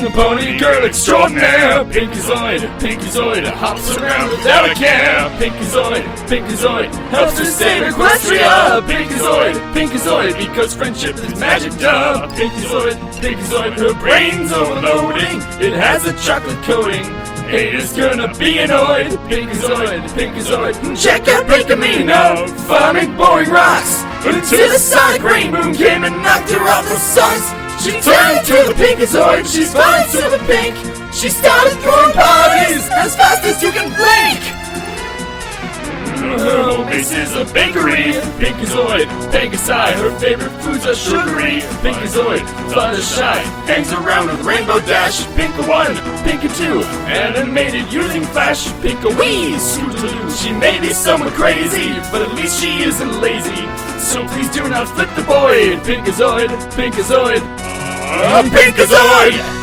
The pony girl extraordinaire. Pinkazoid hops around without a care. Pinkazoid helps her save Equestria. Pinkazoid, because friendship is magic, duh. Pinkazoid, her brain's overloading. It has a chocolate coating. Haters gonna be annoyed. Pinkazoid, check out Pinkamena, farming boring rocks until the sonic rain boom came and knocked her off the suns. She turned into the Pinkazoid, she's fine silver pink. She started throwing parties as fast as you can blink. Her home base is a bakery. Pinkazoid, Pegasi, her favorite foods are sugary. Pinkazoid, Fluttershy, hangs around with Rainbow Dash. Pinka 1, Pinka 2, animated using Flash. Pinka Wee, Scootaloo, she may be somewhat crazy, but at least she isn't lazy. So please do not flip the void. Pinkazoid, Pinkazoid.